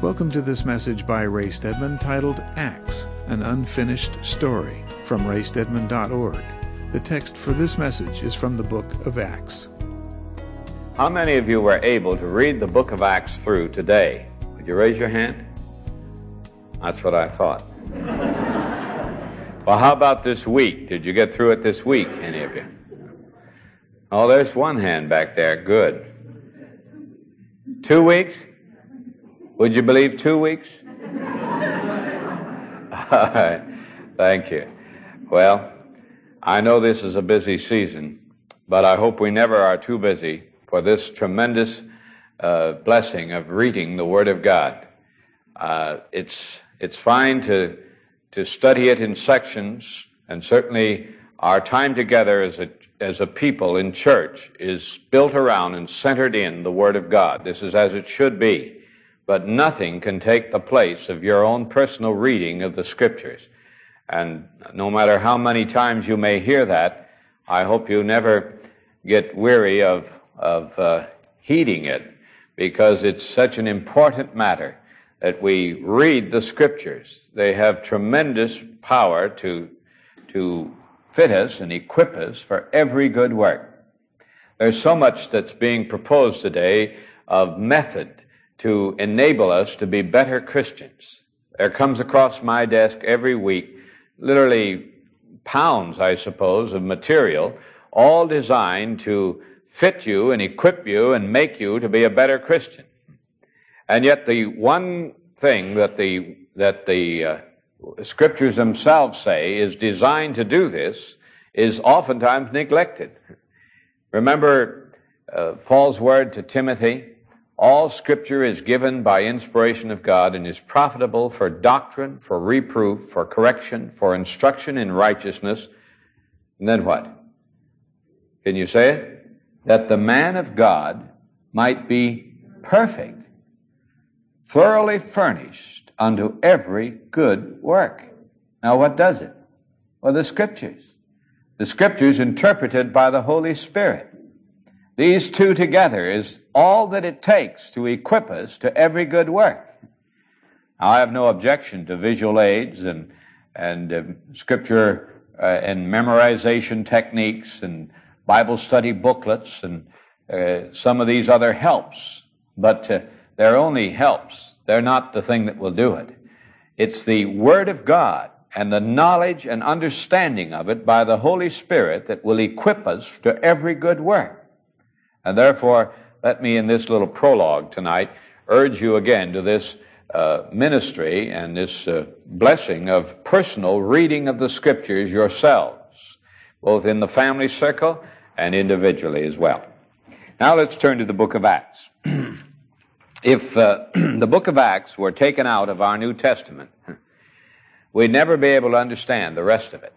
Welcome to this message by Ray Stedman titled Acts, an Unfinished Story, from raystedman.org. The text for this message is from the book of Acts. How many of you were able to read the book of Acts through today? Would you raise your hand? That's what I thought. Well, how about this week? Did you get through it this week, any of you? Oh, there's one hand back there. Good. 2 weeks? Would you believe 2 weeks? All right. Thank you. Well, I know this is a busy season, but I hope we never are too busy for this tremendous blessing of reading the Word of God. It's fine to study it in sections, and certainly our time together as a people in church is built around and centered in the Word of God. This is as it should be. But nothing can take the place of your own personal reading of the Scriptures. And no matter how many times you may hear that, I hope you never get weary of heeding it, because it's such an important matter that we read the Scriptures. They have tremendous power to fit us and equip us for every good work. There's so much that's being proposed today of method to enable us to be better Christians. There comes across my desk every week literally pounds, I suppose, of material, all designed to fit you and equip you and make you to be a better Christian. And yet the one thing that the Scriptures themselves say is designed to do this is oftentimes neglected. Remember Paul's word to Timothy, all Scripture is given by inspiration of God and is profitable for doctrine, for reproof, for correction, for instruction in righteousness. And then what? Can you say it? That the man of God might be perfect, thoroughly furnished unto every good work. Now what does it? Well, the Scriptures. The Scriptures interpreted by the Holy Spirit. These two together is all that it takes to equip us to every good work. Now, I have no objection to visual aids and Scripture and memorization techniques and Bible study booklets and some of these other helps, but they're only helps. They're not the thing that will do it. It's the Word of God and the knowledge and understanding of it by the Holy Spirit that will equip us to every good work. And therefore, let me in this little prologue tonight urge you again to this ministry and this blessing of personal reading of the Scriptures yourselves, both in the family circle and individually as well. Now let's turn to the book of Acts. If the book of Acts were taken out of our New Testament, we'd never be able to understand the rest of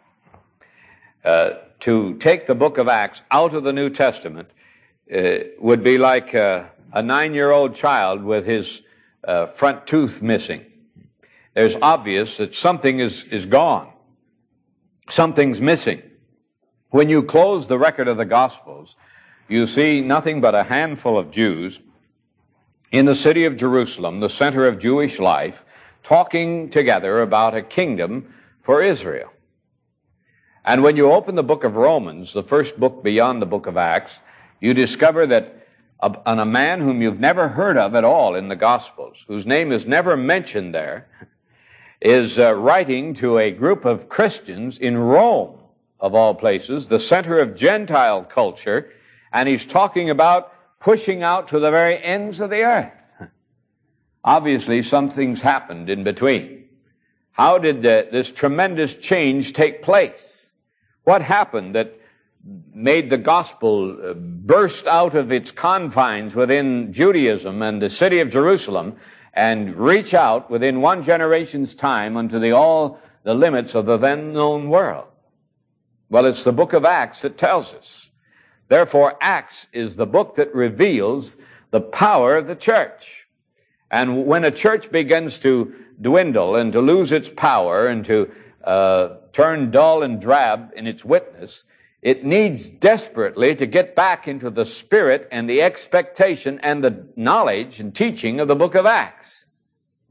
it. To take the book of Acts out of the New Testament would be like a 9-year-old child with his front tooth missing. There's obvious that something is gone. Something's missing. When you close the record of the Gospels, you see nothing but a handful of Jews in the city of Jerusalem, the center of Jewish life, talking together about a kingdom for Israel. And when you open the book of Romans, the first book beyond the book of Acts, you discover that a man whom you've never heard of at all in the Gospels, whose name is never mentioned there, is writing to a group of Christians in Rome, of all places, the center of Gentile culture, and he's talking about pushing out to the very ends of the earth. Obviously, something's happened in between. How did this tremendous change take place? What happened that made the gospel burst out of its confines within Judaism and the city of Jerusalem and reach out within one generation's time unto all the limits of the then known world? Well, it's the book of Acts that tells us. Therefore, Acts is the book that reveals the power of the church. And when a church begins to dwindle and to lose its power and to turn dull and drab in its witness, it needs desperately to get back into the spirit and the expectation and the knowledge and teaching of the book of Acts.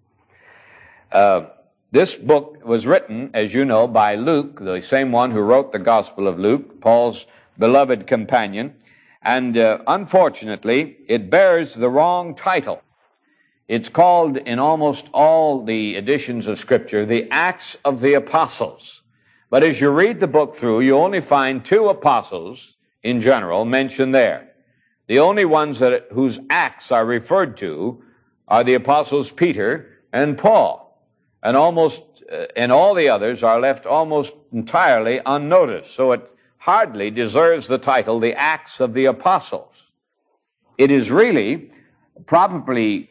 This book was written, as you know, by Luke, the same one who wrote the Gospel of Luke, Paul's beloved companion. And unfortunately, it bears the wrong title. It's called, in almost all the editions of Scripture, the Acts of the Apostles. But as you read the book through, you only find 2 apostles, in general, mentioned there. The only ones whose acts are referred to are the apostles Peter and Paul. And all the others are left almost entirely unnoticed. So it hardly deserves the title, the Acts of the Apostles. It is really properly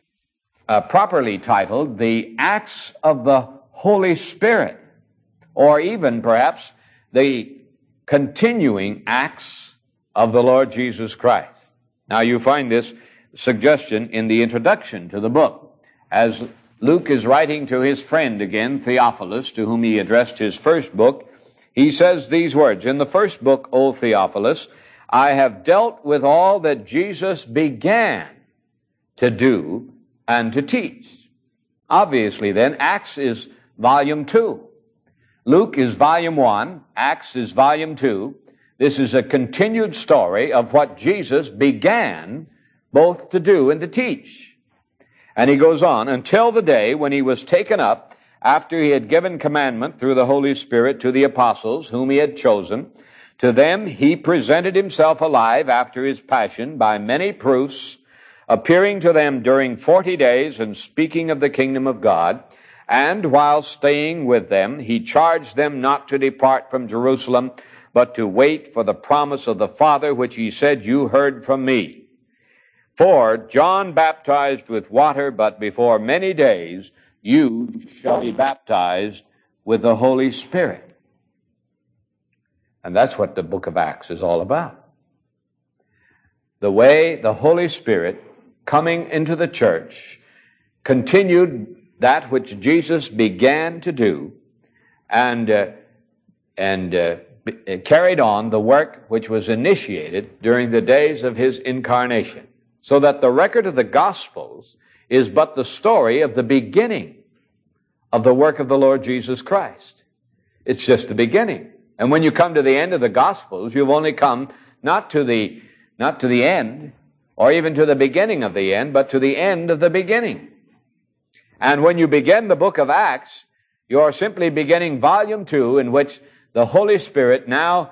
titled the Acts of the Holy Spirit, or even perhaps the continuing acts of the Lord Jesus Christ. Now you find this suggestion in the introduction to the book. As Luke is writing to his friend again, Theophilus, to whom he addressed his first book, he says these words, "In the first book, O Theophilus, I have dealt with all that Jesus began to do and to teach." Obviously then, Acts is volume 2. Luke is volume 1. Acts is volume 2. This is a continued story of what Jesus began both to do and to teach. And he goes on, "Until the day when he was taken up, after he had given commandment through the Holy Spirit to the apostles whom he had chosen. To them he presented himself alive after his passion by many proofs, appearing to them during 40 days and speaking of the kingdom of God. And while staying with them, he charged them not to depart from Jerusalem, but to wait for the promise of the Father, which he said, 'You heard from me.' For John baptized with water, but before many days you shall be baptized with the Holy Spirit." And that's what the book of Acts is all about. The way the Holy Spirit, coming into the church, continued that which Jesus began to do and carried on the work which was initiated during the days of his incarnation. So that the record of the Gospels is but the story of the beginning of the work of the Lord Jesus Christ. It's just the beginning. And when you come to the end of the Gospels, you've only come not to the end, or even to the beginning of the end, but to the end of the beginning. And when you begin the book of Acts, you're simply beginning volume 2, in which the Holy Spirit now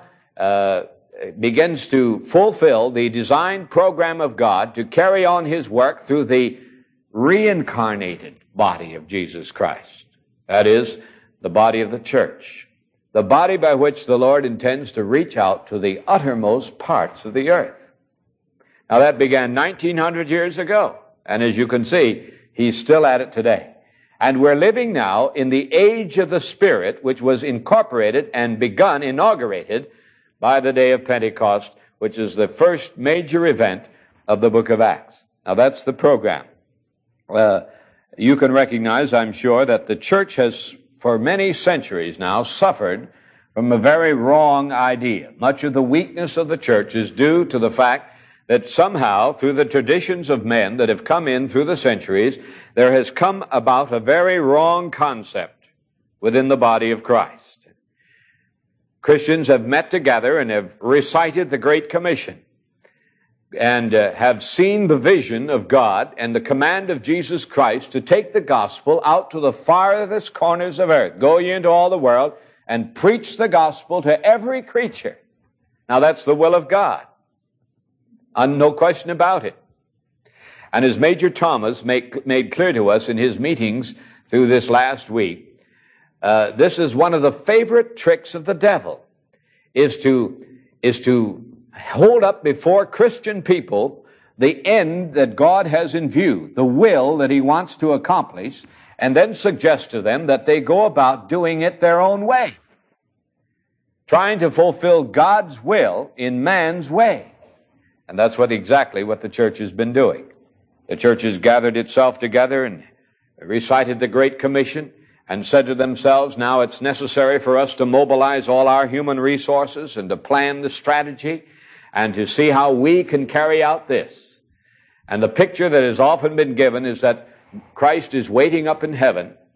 begins to fulfill the designed program of God to carry on his work through the reincarnated body of Jesus Christ. That is, the body of the church. The body by which the Lord intends to reach out to the uttermost parts of the earth. Now that began 1900 years ago. And as you can see, he's still at it today. And we're living now in the age of the Spirit, which was incorporated and inaugurated by the day of Pentecost, which is the first major event of the book of Acts. Now that's the program. You can recognize, I'm sure, that the church has for many centuries now suffered from a very wrong idea. Much of the weakness of the church is due to the fact that somehow, through the traditions of men that have come in through the centuries, there has come about a very wrong concept within the body of Christ. Christians have met together and have recited the Great Commission and have seen the vision of God and the command of Jesus Christ to take the gospel out to the farthest corners of earth. Go ye into all the world and preach the gospel to every creature. Now that's the will of God. No question about it. And as Major Thomas made clear to us in his meetings through this last week, this is one of the favorite tricks of the devil, is to hold up before Christian people the end that God has in view, the will that he wants to accomplish, and then suggest to them that they go about doing it their own way, trying to fulfill God's will in man's way. And that's exactly what the church has been doing. The church has gathered itself together and recited the Great Commission and said to themselves, now it's necessary for us to mobilize all our human resources and to plan the strategy and to see how we can carry out this. And the picture that has often been given is that Christ is waiting up in heaven,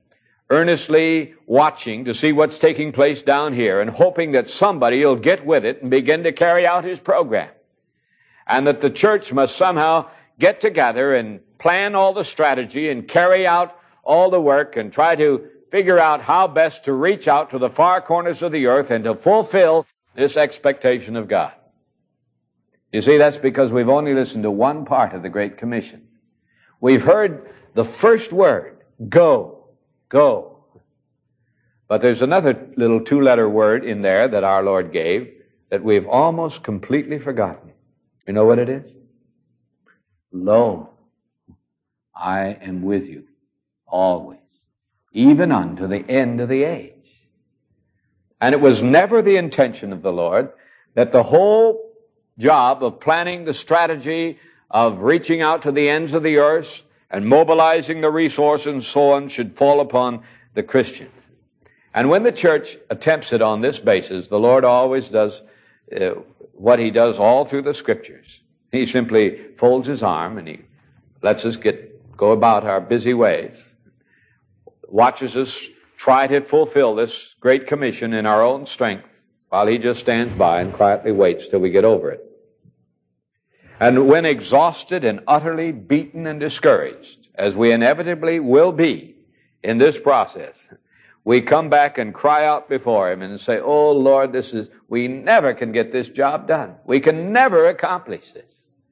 earnestly watching to see what's taking place down here and hoping that somebody will get with it and begin to carry out his program. And that the church must somehow get together and plan all the strategy and carry out all the work and try to figure out how best to reach out to the far corners of the earth and to fulfill this expectation of God. You see, that's because we've only listened to one part of the Great Commission. We've heard the first word, go, go. But there's another little two-letter word in there that our Lord gave that we've almost completely forgotten. You know what it is? Lo, I am with you always, even unto the end of the age. And it was never the intention of the Lord that the whole job of planning the strategy of reaching out to the ends of the earth and mobilizing the resources and so on should fall upon the Christians. And when the church attempts it on this basis, the Lord always does what he does all through the Scriptures. He simply folds his arm and he lets us go about our busy ways, watches us try to fulfill this great commission in our own strength, while he just stands by and quietly waits till we get over it. And when exhausted and utterly beaten and discouraged, as we inevitably will be in this process, we come back and cry out before him and say, oh Lord, we never can get this job done. We can never accomplish this.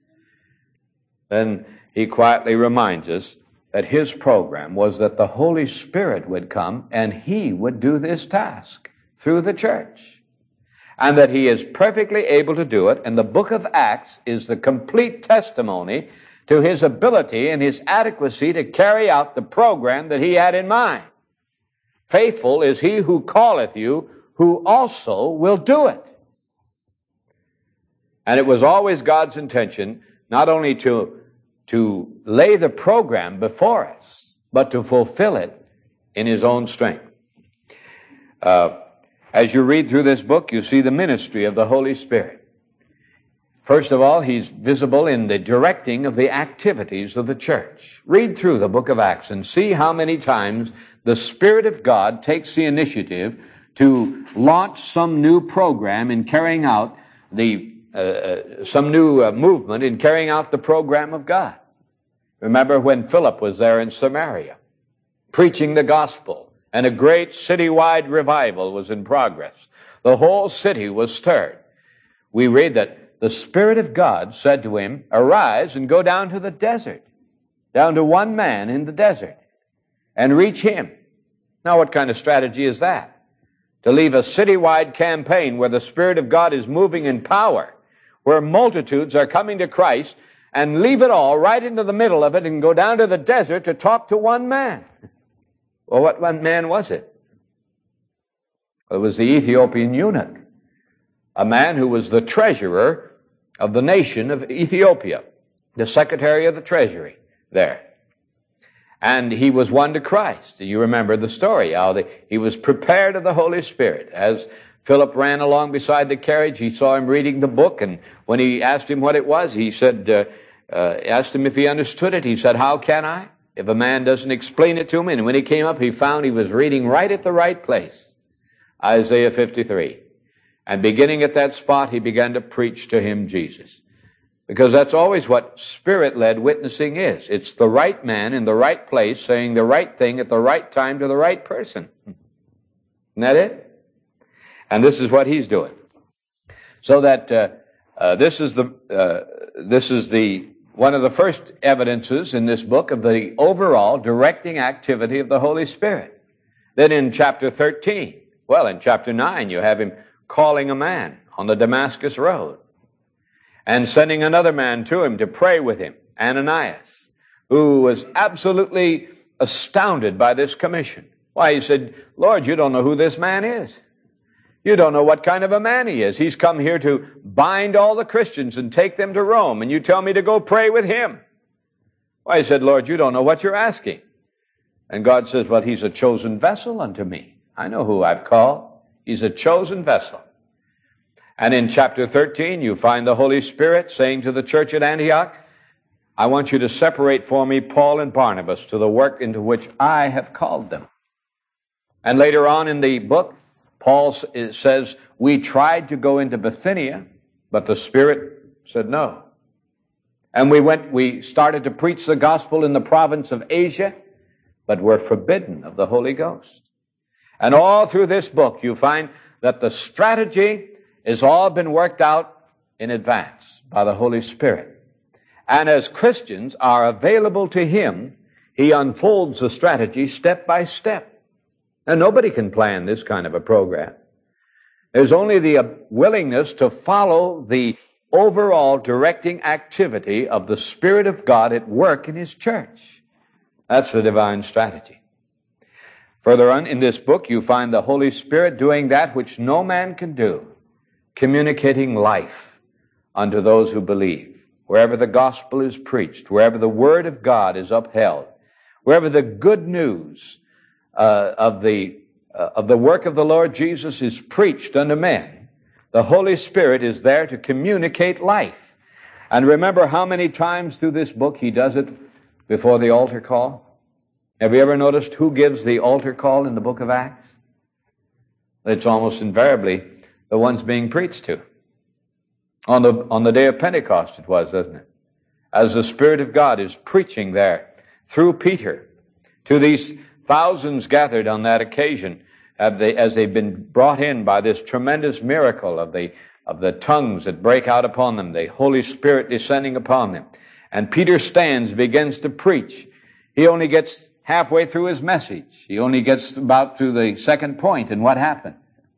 Then he quietly reminds us that his program was that the Holy Spirit would come and he would do this task through the church. And that he is perfectly able to do it. And the book of Acts is the complete testimony to his ability and his adequacy to carry out the program that he had in mind. Faithful is he who calleth you, who also will do it. And it was always God's intention not only to lay the program before us, but to fulfill it in his own strength. As you read through this book, you see the ministry of the Holy Spirit. First of all, he's visible in the directing of the activities of the church. Read through the book of Acts and see how many times the Spirit of God takes the initiative to launch some new program in carrying out some new movement in carrying out the program of God. Remember when Philip was there in Samaria, preaching the gospel, and a great citywide revival was in progress. The whole city was stirred. We read that the Spirit of God said to him, arise and go down to the desert, down to one man in the desert, and reach him. Now what kind of strategy is that? To leave a citywide campaign where the Spirit of God is moving in power, where multitudes are coming to Christ, and leave it all right into the middle of it and go down to the desert to talk to one man. Well, what one man was it? It was the Ethiopian eunuch, a man who was the treasurer of the nation of Ethiopia, the secretary of the treasury there. And he was won to Christ. You remember the story, how he was prepared of the Holy Spirit. As Philip ran along beside the carriage, he saw him reading the book, and when he asked him what it was, he said, asked him if he understood it. He said, how can I, if a man doesn't explain it to me? And when he came up, he found he was reading right at the right place, Isaiah 53. And beginning at that spot, he began to preach to him Jesus. Because that's always what Spirit-led witnessing is. It's the right man in the right place saying the right thing at the right time to the right person. Isn't that it? And this is what he's doing. So that this is one of the first evidences in this book of the overall directing activity of the Holy Spirit. Then in chapter 13, in chapter 9, you have him calling a man on the Damascus road and sending another man to him to pray with him, Ananias, who was absolutely astounded by this commission. Why, he said, Lord, you don't know who this man is. You don't know what kind of a man he is. He's come here to bind all the Christians and take them to Rome, and you tell me to go pray with him. Why, he said, Lord, you don't know what you're asking. And God says, well, he's a chosen vessel unto me. I know who I've called. He's a chosen vessel. And in chapter 13, you find the Holy Spirit saying to the church at Antioch, I want you to separate for me Paul and Barnabas to the work into which I have called them. And later on in the book, Paul says, we tried to go into Bithynia, but the Spirit said no. And we started to preach the gospel in the province of Asia, but were forbidden of the Holy Ghost. And all through this book, you find that the strategy has all been worked out in advance by the Holy Spirit. And as Christians are available to Him, He unfolds the strategy step by step. And nobody can plan this kind of a program. There's only the willingness to follow the overall directing activity of the Spirit of God at work in His church. That's the divine strategy. Further on in this book, you find the Holy Spirit doing that which no man can do, communicating life unto those who believe. Wherever the gospel is preached, wherever the Word of God is upheld, wherever the good news of the work of the Lord Jesus is preached unto men, the Holy Spirit is there to communicate life. And remember how many times through this book He does it before the altar call? Have you ever noticed who gives the altar call in the book of Acts? It's almost invariably the ones being preached to. On the day of Pentecost it was, wasn't it? As the Spirit of God is preaching there through Peter to these thousands gathered on that occasion, as they've been brought in by this tremendous miracle of the tongues that break out upon them, the Holy Spirit descending upon them. And Peter stands, begins to preach. He only gets halfway through his message. He only gets about through the second point, and what happened?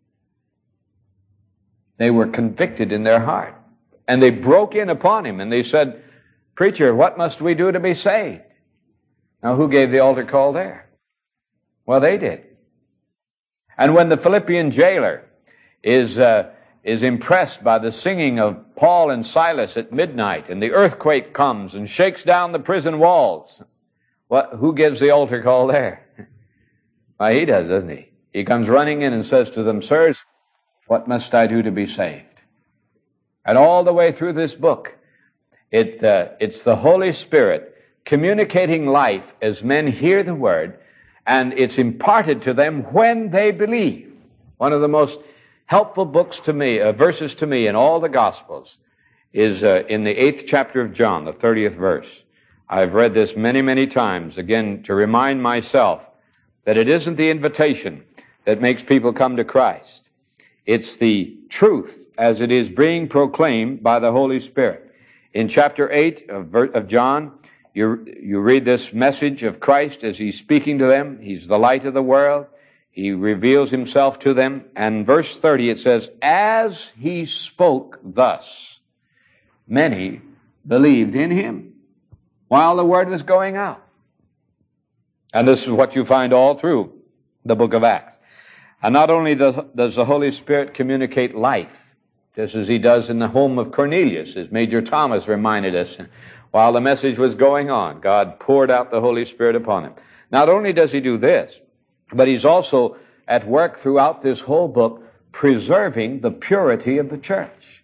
They were convicted in their heart. And they broke in upon him, and they said, "Preacher, what must we do to be saved?" Now, who gave the altar call there? Well, they did. And when the Philippian jailer is impressed by the singing of Paul and Silas at midnight, and the earthquake comes and shakes down the prison walls, who gives the altar call there? Why, he does, doesn't he? He comes running in and says to them, "Sirs, what must I do to be saved?" And all the way through this book, it's the Holy Spirit communicating life as men hear the Word, and it's imparted to them when they believe. One of the most helpful books to me, verses to me in all the Gospels is in the 8th chapter of John, the 30th verse. I've read this many, many times, again, to remind myself that it isn't the invitation that makes people come to Christ. It's the truth as it is being proclaimed by the Holy Spirit. In chapter 8 of John, you read this message of Christ as He's speaking to them. He's the light of the world. He reveals Himself to them. And verse 30, it says, "As He spoke thus, many believed in Him," while the word was going out. And this is what you find all through the book of Acts. And not only does the Holy Spirit communicate life, just as He does in the home of Cornelius, as Major Thomas reminded us, while the message was going on, God poured out the Holy Spirit upon him. Not only does He do this, but He's also at work throughout this whole book, preserving the purity of the church.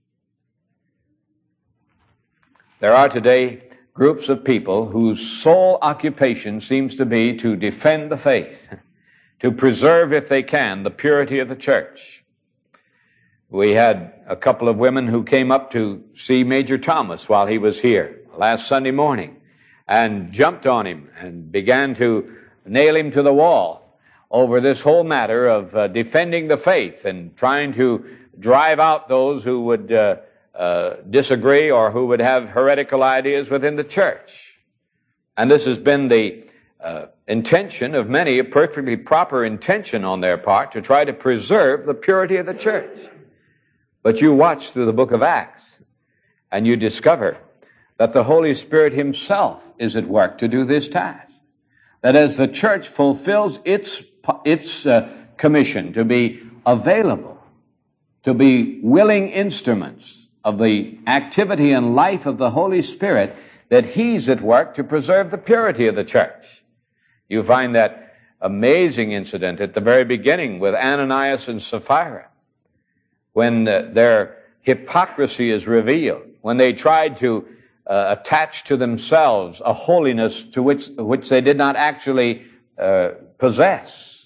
There are today groups of people whose sole occupation seems to be to defend the faith, to preserve, if they can, the purity of the church. We had a couple of women who came up to see Major Thomas while he was here last Sunday morning and jumped on him and began to nail him to the wall over this whole matter of defending the faith and trying to drive out those who would disagree or who would have heretical ideas within the church. And this has been the intention of many, a perfectly proper intention on their part, to try to preserve the purity of the church. But you watch through the book of Acts, and you discover that the Holy Spirit Himself is at work to do this task. That as the church fulfills its commission to be available, to be willing instruments of the activity and life of the Holy Spirit, that He's at work to preserve the purity of the church. You find that amazing incident at the very beginning with Ananias and Sapphira, when their hypocrisy is revealed, when they tried to attach to themselves a holiness to which they did not actually possess,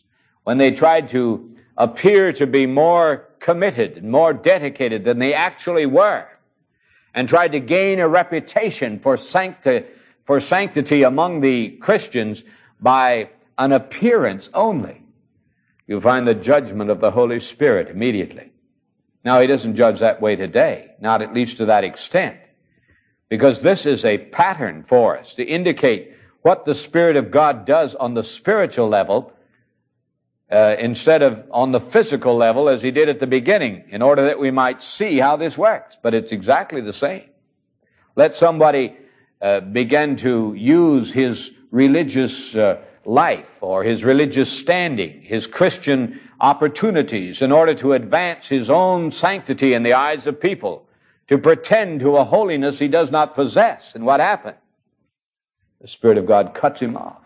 when they tried to appear to be more committed and more dedicated than they actually were, and tried to gain a reputation for sanctity among the Christians by an appearance only, you find the judgment of the Holy Spirit immediately. Now, He doesn't judge that way today, not at least to that extent, because this is a pattern for us to indicate what the Spirit of God does on the spiritual level instead of on the physical level as He did at the beginning, in order that we might see how this works. But it's exactly the same. Let somebody begin to use his religious life or his religious standing, his Christian opportunities in order to advance his own sanctity in the eyes of people, to pretend to a holiness he does not possess. And what happened? The Spirit of God cuts him off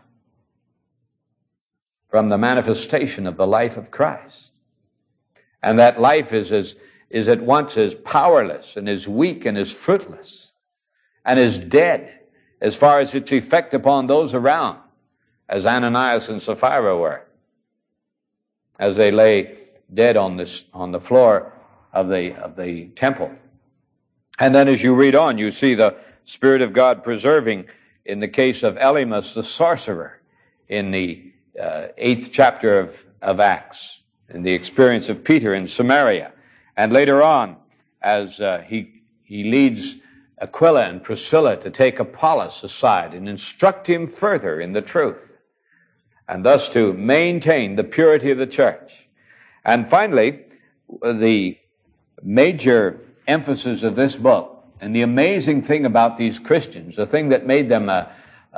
from the manifestation of the life of Christ. And that life is at once as powerless and as weak and as fruitless and as dead as far as its effect upon those around as Ananias and Sapphira were, as they lay dead on the floor of the temple. And then as you read on, you see the Spirit of God preserving, in the case of Elymas the sorcerer, in the 8th chapter of Acts, in the experience of Peter in Samaria. And later on, as he leads Aquila and Priscilla to take Apollos aside and instruct him further in the truth, and thus to maintain the purity of the church. And finally, the major emphasis of this book, and the amazing thing about these Christians, the thing that made them a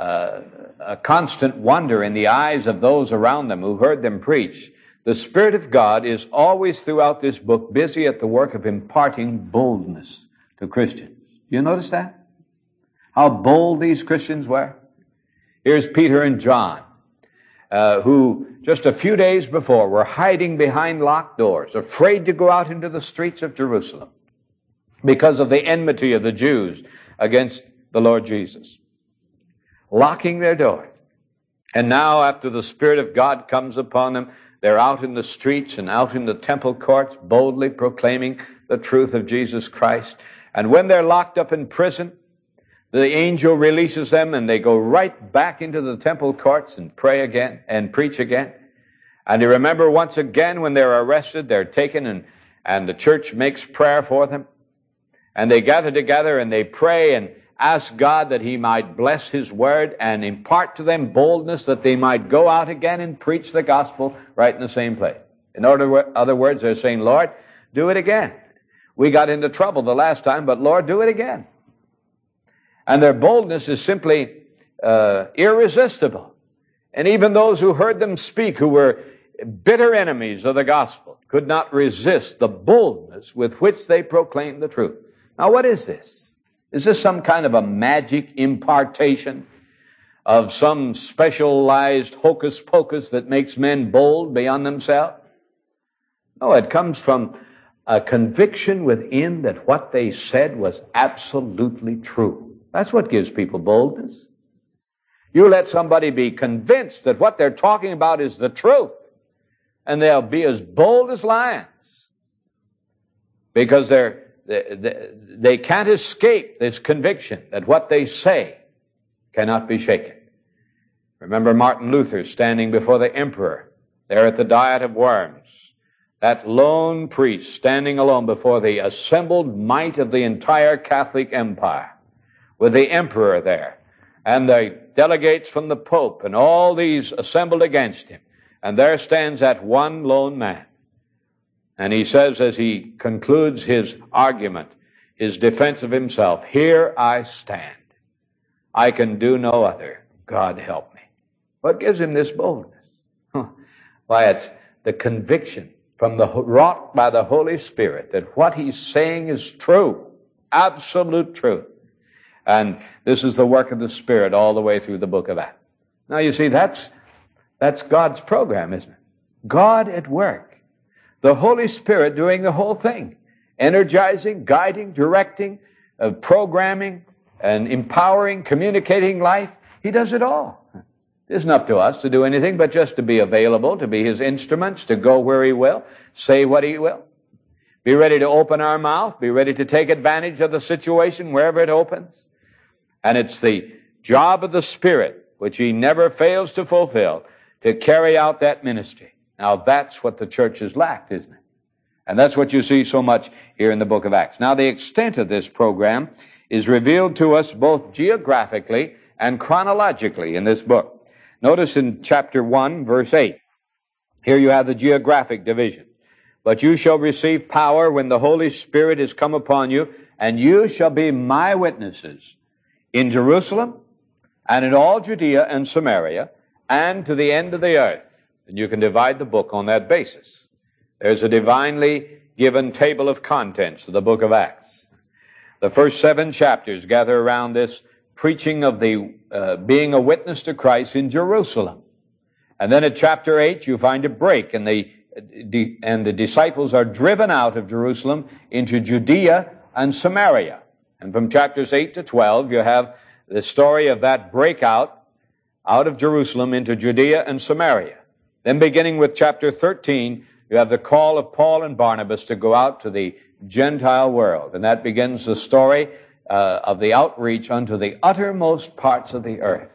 constant wonder in the eyes of those around them who heard them preach, the Spirit of God is always throughout this book busy at the work of imparting boldness to Christians. You notice that? How bold these Christians were? Here's Peter and John, who just a few days before were hiding behind locked doors, afraid to go out into the streets of Jerusalem because of the enmity of the Jews against the Lord Jesus, locking their doors. And now, after the Spirit of God comes upon them, they're out in the streets and out in the temple courts, boldly proclaiming the truth of Jesus Christ. And when they're locked up in prison, the angel releases them and they go right back into the temple courts and pray again and preach again. And you remember once again when they're arrested, they're taken and the church makes prayer for them. And they gather together and they pray and ask God that He might bless His word and impart to them boldness that they might go out again and preach the gospel right in the same place. In other words, they're saying, Lord, do it again. We got into trouble the last time, but Lord, do it again. And their boldness is simply irresistible. And even those who heard them speak, who were bitter enemies of the gospel, could not resist the boldness with which they proclaimed the truth. Now, what is this? Is this some kind of a magic impartation of some specialized hocus pocus that makes men bold beyond themselves? No, it comes from a conviction within that what they said was absolutely true. That's what gives people boldness. You let somebody be convinced that what they're talking about is the truth, and they'll be as bold as lions, because they can't escape this conviction that what they say cannot be shaken. Remember Martin Luther standing before the emperor there at the Diet of Worms. That lone priest standing alone before the assembled might of the entire Catholic Empire, with the emperor there, and the delegates from the Pope, and all these assembled against him. And there stands that one lone man. And he says, as he concludes his argument, his defense of himself, "Here I stand. I can do no other. God help me." What gives him this boldness? Why, it's the conviction wrought by the Holy Spirit that what he's saying is true, absolute truth. And this is the work of the Spirit all the way through the book of Acts. Now you see, that's God's program, isn't it? God at work. The Holy Spirit doing the whole thing. Energizing, guiding, directing, programming, and empowering, communicating life. He does it all. It isn't up to us to do anything but just to be available, to be His instruments, to go where He will, say what He will. Be ready to open our mouth, be ready to take advantage of the situation wherever it opens. And it's the job of the Spirit, which He never fails to fulfill, to carry out that ministry. Now that's what the church has lacked, isn't it? And that's what you see so much here in the book of Acts. Now the extent of this program is revealed to us both geographically and chronologically in this book. Notice in chapter 1, verse 8. Here you have the geographic division. But you shall receive power when the Holy Spirit is come upon you, and you shall be my witnesses in Jerusalem and in all Judea and Samaria and to the end of the earth. And you can divide the book on that basis. There's a divinely given table of contents of the book of Acts. The first 7 chapters gather around this preaching of the being a witness to Christ in Jerusalem. And then at chapter 8 you find a break, and the disciples are driven out of Jerusalem into Judea and Samaria. And from chapters 8 to 12 you have the story of that breakout out of Jerusalem into Judea and Samaria. Then beginning with chapter 13, you have the call of Paul and Barnabas to go out to the Gentile world. And that begins the story of the outreach unto the uttermost parts of the earth.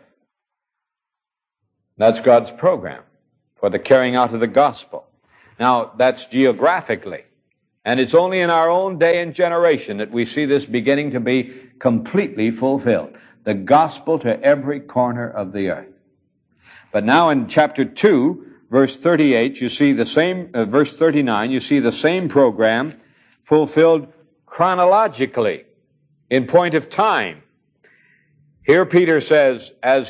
That's God's program for the carrying out of the gospel. Now, that's geographically. And it's only in our own day and generation that we see this beginning to be completely fulfilled. The gospel to every corner of the earth. But now in chapter 2, verse 38, you see the same, verse 39, you see the same program fulfilled chronologically in point of time. Here Peter says, as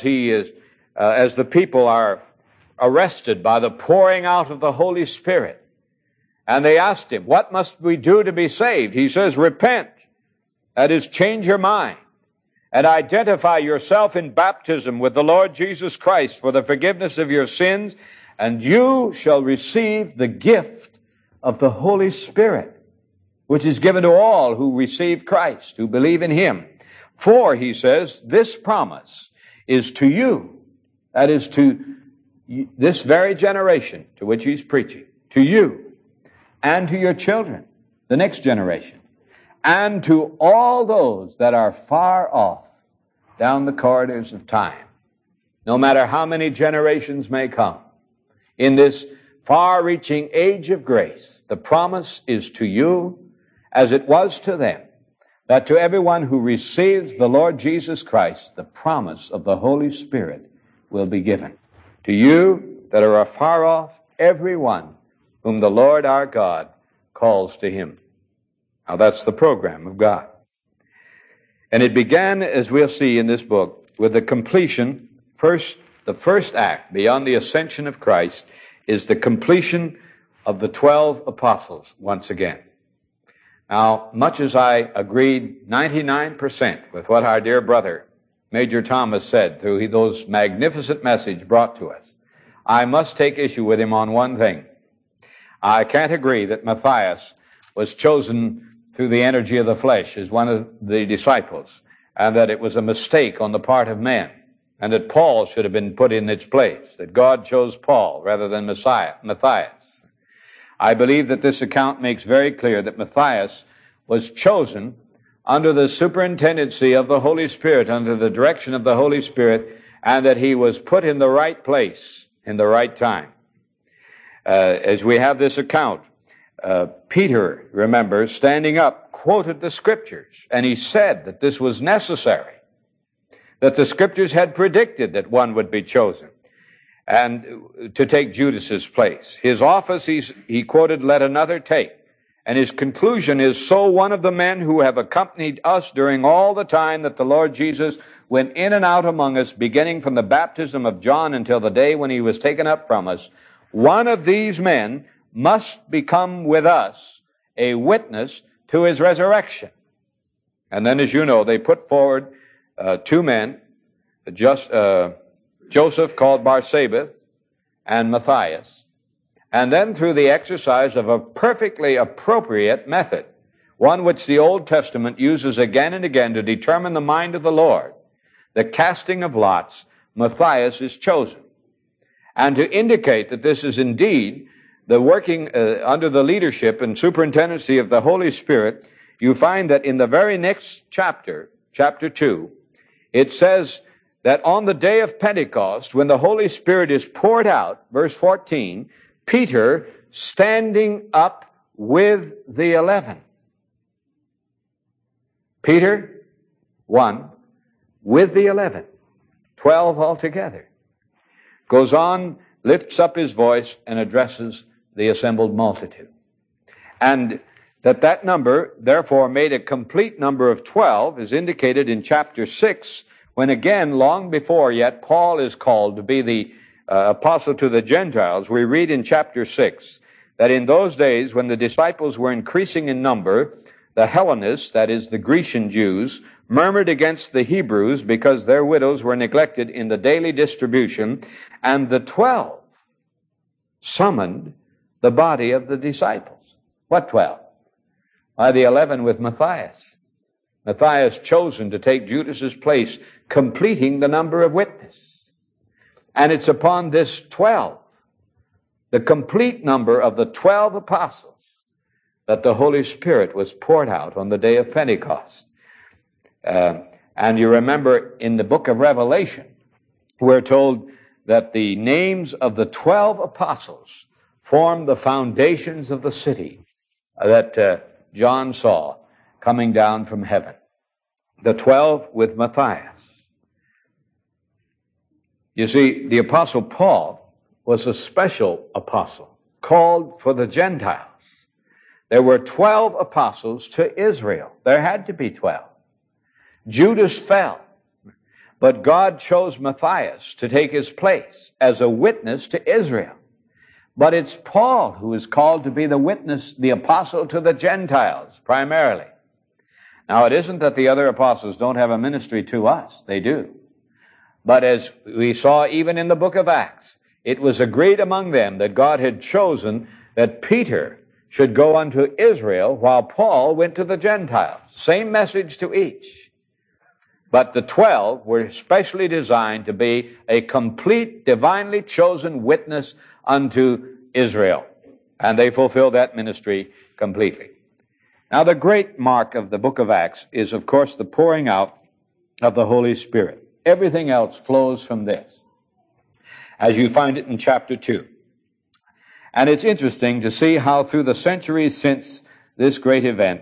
the people are arrested by the pouring out of the Holy Spirit, and they asked him, what must we do to be saved? He says, repent. That is, change your mind and identify yourself in baptism with the Lord Jesus Christ for the forgiveness of your sins, and you shall receive the gift of the Holy Spirit, which is given to all who receive Christ, who believe in Him. For, he says, this promise is to you, that is to this very generation to which he's preaching, to you and to your children, the next generation, and to all those that are far off down the corridors of time, no matter how many generations may come. In this far-reaching age of grace, the promise is to you as it was to them, that to everyone who receives the Lord Jesus Christ, the promise of the Holy Spirit will be given. To you that are afar off, everyone whom the Lord our God calls to Him. Now that's the program of God. And it began, as we'll see in this book, with the completion. The first act beyond the ascension of Christ is the completion of the 12 apostles once again. Now, much as I agreed 99% with what our dear brother Major Thomas said through those magnificent messages brought to us, I must take issue with him on one thing. I can't agree that Matthias was chosen through the energy of the flesh as one of the disciples, and that it was a mistake on the part of men, and that Paul should have been put in its place, that God chose Paul rather than Matthias. I believe that this account makes very clear that Matthias was chosen under the superintendency of the Holy Spirit, under the direction of the Holy Spirit, and that he was put in the right place in the right time. As we have this account, Peter, remember, standing up, quoted the Scriptures, and he said that this was necessary, that the Scriptures had predicted that one would be chosen and to take Judas's place. His office, he quoted, let another take. And his conclusion is, so one of the men who have accompanied us during all the time that the Lord Jesus went in and out among us, beginning from the baptism of John until the day when he was taken up from us, one of these men must become with us a witness to his resurrection. And then, as you know, they put forward 2 men, Joseph called Barsabas and Matthias. And then through the exercise of a perfectly appropriate method, one which the Old Testament uses again and again to determine the mind of the Lord, the casting of lots, Matthias is chosen. And to indicate that this is indeed the working under the leadership and superintendency of the Holy Spirit, you find that in the very next chapter, chapter 2, it says that on the day of Pentecost, when the Holy Spirit is poured out, verse 14, Peter standing up with the 11. Peter, 1, with the 11. 12 altogether. Goes on, lifts up his voice, and addresses the assembled multitude. And that number, therefore, made a complete number of 12 is indicated in chapter 6, when again, long before yet, Paul is called to be the apostle to the Gentiles. We read in chapter 6 that in those days when the disciples were increasing in number, the Hellenists, that is the Grecian Jews, murmured against the Hebrews because their widows were neglected in the daily distribution, and the 12 summoned the body of the disciples. What 12? Why, the 11 with Matthias. Matthias chosen to take Judas's place, completing the number of witnesses. And it's upon this 12, the complete number of the 12 apostles, that the Holy Spirit was poured out on the day of Pentecost. And you remember in the book of Revelation, we're told that the names of the 12 apostles form the foundations of the city that John saw coming down from heaven. The 12 with Matthias. You see, the apostle Paul was a special apostle, called for the Gentiles. There were 12 apostles to Israel. There had to be 12. Judas fell, but God chose Matthias to take his place as a witness to Israel. But it's Paul who is called to be the witness, the apostle to the Gentiles, primarily. Now, it isn't that the other apostles don't have a ministry to us. They do. But as we saw even in the book of Acts, it was agreed among them that God had chosen that Peter should go unto Israel while Paul went to the Gentiles. Same message to each. But the 12 were specially designed to be a complete, divinely chosen witness unto Israel. And they fulfilled that ministry completely. Now, the great mark of the book of Acts is, of course, the pouring out of the Holy Spirit. Everything else flows from this, as you find it in chapter 2. And it's interesting to see how through the centuries since this great event,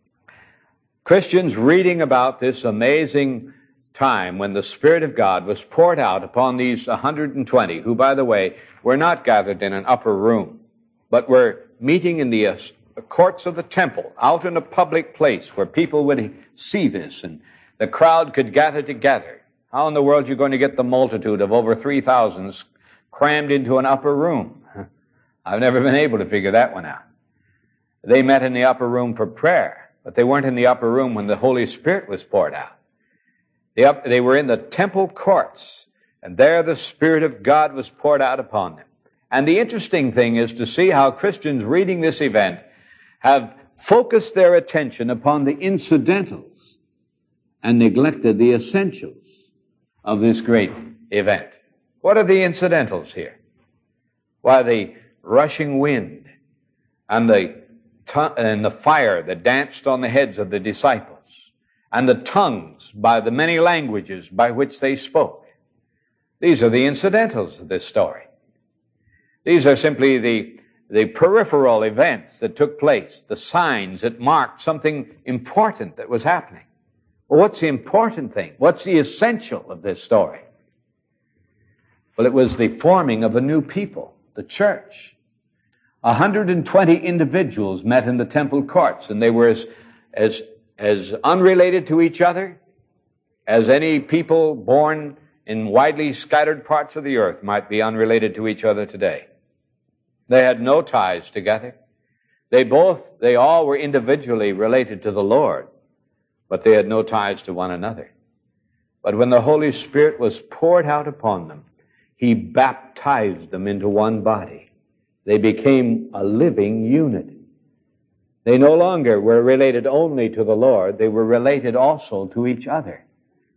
Christians reading about this amazing time when the Spirit of God was poured out upon these 120, who, by the way, were not gathered in an upper room, but were meeting in the courts of the temple, out in a public place where people would see this and the crowd could gather together. How in the world are you going to get the multitude of over 3,000 crammed into an upper room? I've never been able to figure that one out. They met in the upper room for prayer, but they weren't in the upper room when the Holy Spirit was poured out. They were in the temple courts, and there the Spirit of God was poured out upon them. And the interesting thing is to see how Christians reading this event have focused their attention upon the incidentals and neglected the essentials of this great event. What are the incidentals here? Why, the rushing wind and the fire that danced on the heads of the disciples, and the tongues by the many languages by which they spoke. These are the incidentals of this story. These are simply the peripheral events that took place, the signs that marked something important that was happening. Well, what's the important thing? What's the essential of this story? Well, it was the forming of a new people, the church. 120 individuals met in the temple courts, and they were as unrelated to each other as any people born in widely scattered parts of the earth might be unrelated to each other today. They had no ties together. They all were individually related to the Lord, but they had no ties to one another. But when the Holy Spirit was poured out upon them, He baptized them into one body. They became a living unit. They no longer were related only to the Lord, they were related also to each other.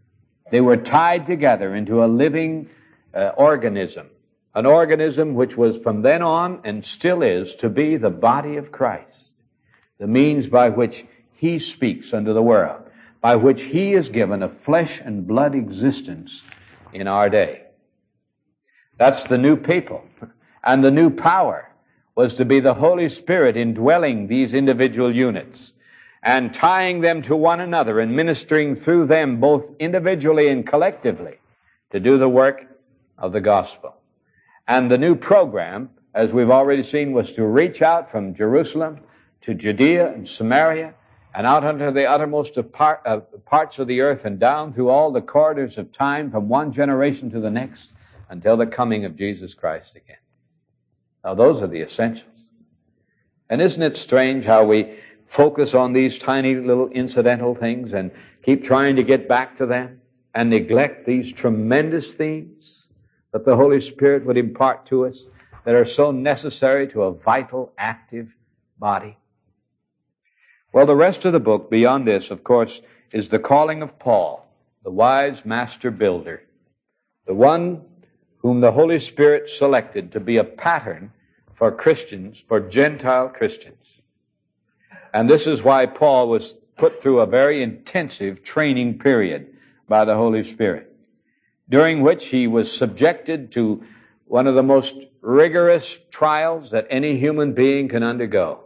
They were tied together into a living organism, an organism which was from then on and still is to be the body of Christ, the means by which He speaks unto the world, by which He is given a flesh and blood existence in our day. That's the new people. And the new power was to be the Holy Spirit indwelling these individual units and tying them to one another and ministering through them both individually and collectively to do the work of the gospel. And the new program, as we've already seen, was to reach out from Jerusalem to Judea and Samaria and out unto the uttermost of parts of the earth and down through all the corridors of time from one generation to the next until the coming of Jesus Christ again. Now those are the essentials. And isn't it strange how we focus on these tiny little incidental things and keep trying to get back to them and neglect these tremendous themes that the Holy Spirit would impart to us that are so necessary to a vital, active body? Well, the rest of the book, beyond this, of course, is the calling of Paul, the wise master builder, the one whom the Holy Spirit selected to be a pattern for Christians, for Gentile Christians. And this is why Paul was put through a very intensive training period by the Holy Spirit, during which he was subjected to one of the most rigorous trials that any human being can undergo.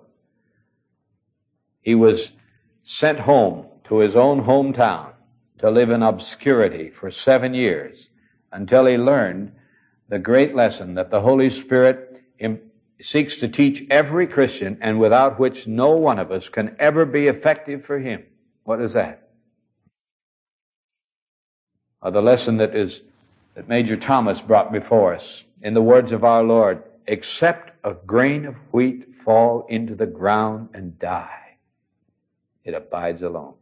He was sent home to his own hometown to live in obscurity for 7 years until he learned the great lesson that the Holy Spirit seeks to teach every Christian and without which no one of us can ever be effective for Him. What is that? The lesson that Major Thomas brought before us in the words of our Lord, "Except a grain of wheat fall into the ground and die, it abides alone."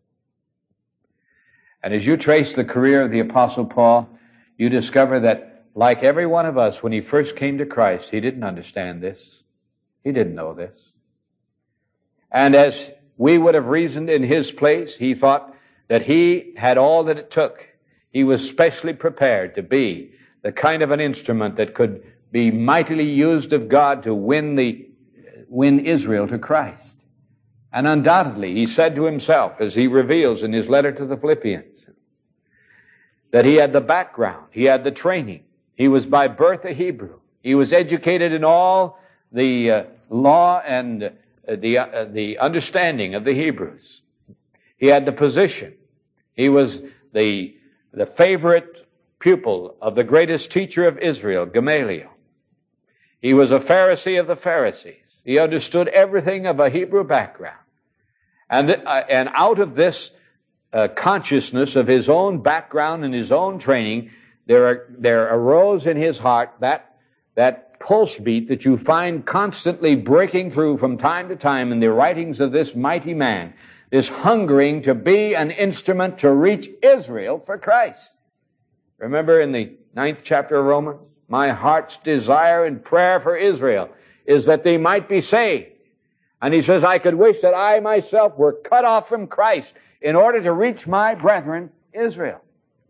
And as you trace the career of the Apostle Paul, you discover that like every one of us, when he first came to Christ, he didn't understand this. He didn't know this. And as we would have reasoned in his place, he thought that he had all that it took. He was specially prepared to be the kind of an instrument that could be mightily used of God to win Israel to Christ. And undoubtedly, he said to himself, as he reveals in his letter to the Philippians, that he had the background, he had the training. He was by birth a Hebrew. He was educated in all the law and the understanding of the Hebrews. He had the position. He was the favorite pupil of the greatest teacher of Israel, Gamaliel. He was a Pharisee of the Pharisees. He understood everything of a Hebrew background. And out of this consciousness of his own background and his own training, there arose in his heart that pulse beat that you find constantly breaking through from time to time in the writings of this mighty man, this hungering to be an instrument to reach Israel for Christ. Remember in the 9th chapter of Romans, my heart's desire and prayer for Israel is that they might be saved. And he says, I could wish that I myself were cut off from Christ in order to reach my brethren, Israel.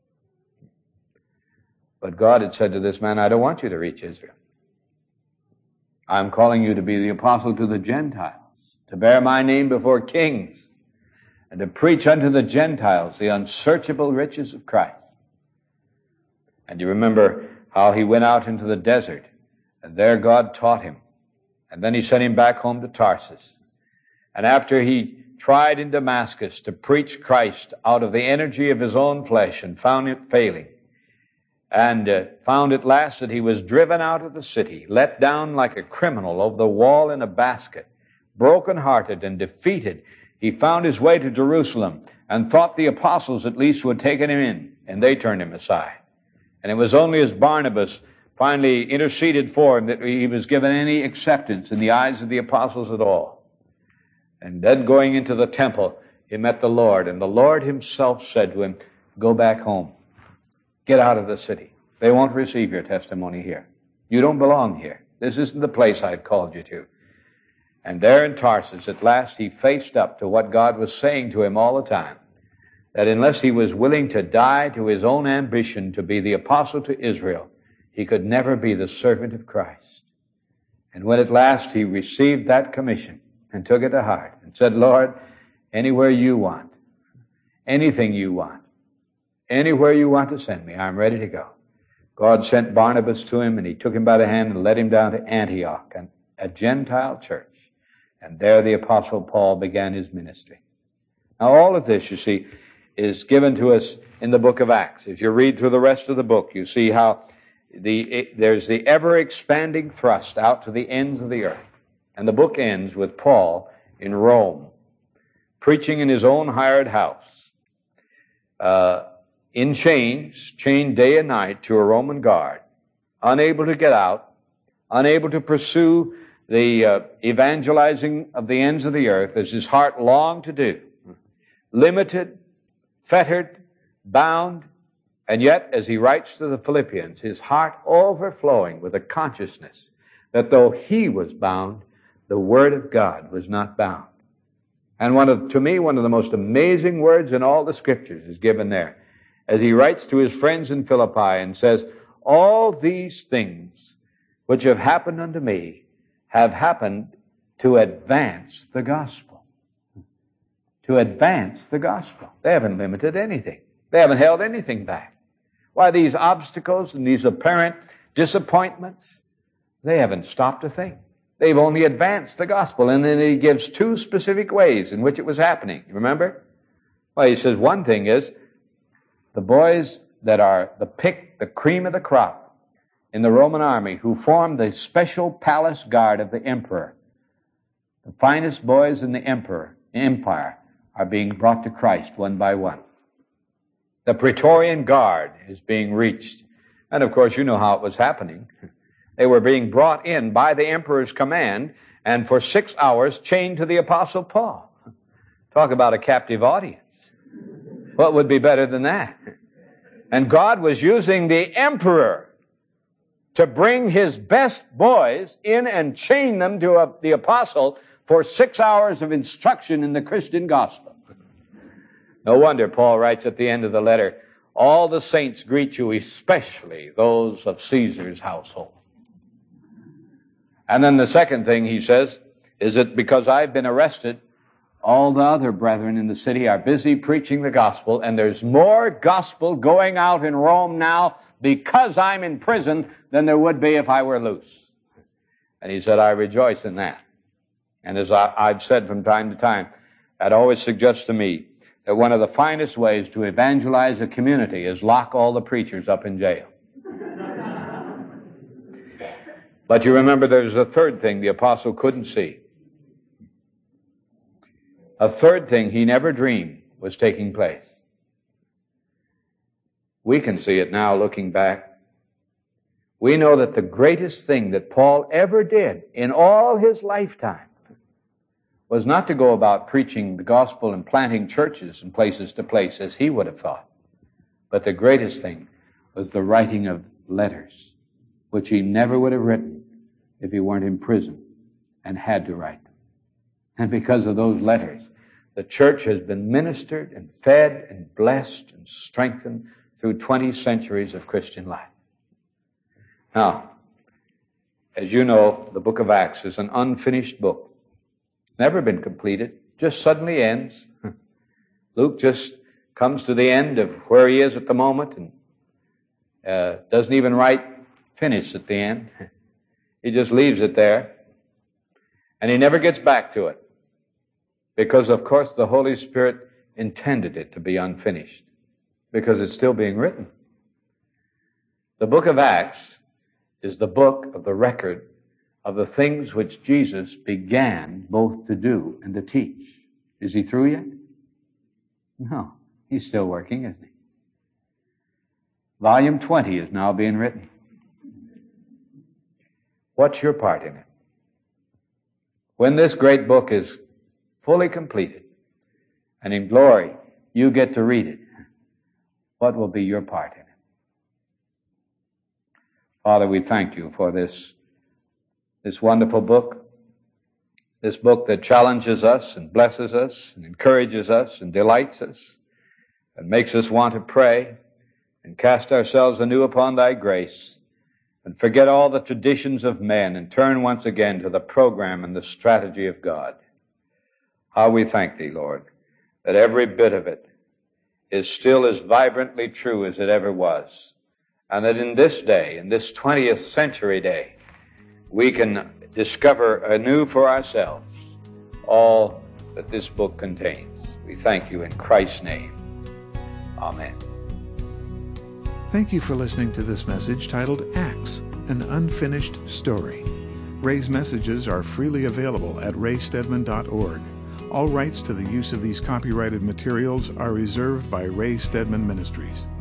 But God had said to this man, I don't want you to reach Israel. I'm calling you to be the apostle to the Gentiles, to bear my name before kings, and to preach unto the Gentiles the unsearchable riches of Christ. And you remember how he went out into the desert, and there God taught him. And then he sent him back home to Tarsus. And after he tried in Damascus to preach Christ out of the energy of his own flesh and found it failing, and found at last that he was driven out of the city, let down like a criminal over the wall in a basket, broken-hearted and defeated, he found his way to Jerusalem and thought the apostles at least would take him in, and they turned him aside. And it was only as Barnabas finally interceded for him that he was given any acceptance in the eyes of the apostles at all. And then going into the temple, he met the Lord, and the Lord himself said to him, go back home. Get out of the city. They won't receive your testimony here. You don't belong here. This isn't the place I've called you to. And there in Tarsus, at last, he faced up to what God was saying to him all the time. that unless he was willing to die to his own ambition to be the apostle to Israel, he could never be the servant of Christ. And when at last he received that commission and took it to heart and said, Lord, anywhere you want, anything you want, anywhere you want to send me, I'm ready to go. God sent Barnabas to him, and he took him by the hand and led him down to Antioch, a Gentile church. And there the Apostle Paul began his ministry. Now all of this, you see, is given to us in the book of Acts. As you read through the rest of the book, you see how there's the ever-expanding thrust out to the ends of the earth. And the book ends with Paul in Rome, preaching in his own hired house, in chains, chained day and night to a Roman guard, unable to get out, unable to pursue the evangelizing of the ends of the earth as his heart longed to do, limited, fettered, bound, and yet, as he writes to the Philippians, his heart overflowing with a consciousness that though he was bound, the Word of God was not bound. And to me, one of the most amazing words in all the Scriptures is given there, as he writes to his friends in Philippi and says, all these things which have happened unto me have happened to advance the gospel. To advance the gospel. They haven't limited anything. They haven't held anything back. Why, these obstacles and these apparent disappointments, they haven't stopped a thing. They've only advanced the gospel. And then he gives two specific ways in which it was happening. You remember? Well, he says one thing is the boys that are the cream of the crop in the Roman army who formed the special palace guard of the emperor, the finest boys in the empire are being brought to Christ one by one. The Praetorian Guard is being reached. And of course, you know how it was happening. They were being brought in by the emperor's command and for 6 hours chained to the Apostle Paul. Talk about a captive audience. What would be better than that? And God was using the emperor to bring his best boys in and chain them to the apostle for 6 hours of instruction in the Christian gospel. No wonder Paul writes at the end of the letter, all the saints greet you, especially those of Caesar's household. And then the second thing he says is that because I've been arrested, all the other brethren in the city are busy preaching the gospel, and there's more gospel going out in Rome now because I'm in prison than there would be if I were loose. And he said, I rejoice in that. And as I've said from time to time, that always suggests to me that one of the finest ways to evangelize a community is lock all the preachers up in jail. But you remember there's a third thing the apostle couldn't see. A third thing he never dreamed was taking place. We can see it now looking back. We know that the greatest thing that Paul ever did in all his lifetime was not to go about preaching the gospel and planting churches and places to place as he would have thought. But the greatest thing was the writing of letters, which he never would have written if he weren't in prison and had to write them. And because of those letters, the church has been ministered and fed and blessed and strengthened through 20 centuries of Christian life. Now, as you know, the book of Acts is an unfinished book. Never been completed, just suddenly ends. Luke just comes to the end of where he is at the moment and doesn't even write finish at the end. He just leaves it there. And he never gets back to it. Because, of course, the Holy Spirit intended it to be unfinished. Because it's still being written. The book of Acts is the book of the record of the things which Jesus began both to do and to teach. Is he through yet? No. He's still working, isn't he? Volume 20 is now being written. What's your part in it? When this great book is fully completed and in glory, you get to read it. What will be your part in it? Father, we thank you for this wonderful book, this book that challenges us and blesses us and encourages us and delights us and makes us want to pray and cast ourselves anew upon thy grace and forget all the traditions of men and turn once again to the program and the strategy of God. How we thank thee, Lord, that every bit of it is still as vibrantly true as it ever was, and that in this day, in this 20th century day, we can discover anew for ourselves all that this book contains. We thank you in Christ's name. Amen. Thank you for listening to this message titled Acts, an Unfinished Story. Ray's messages are freely available at raystedman.org. All rights to the use of these copyrighted materials are reserved by Ray Stedman Ministries.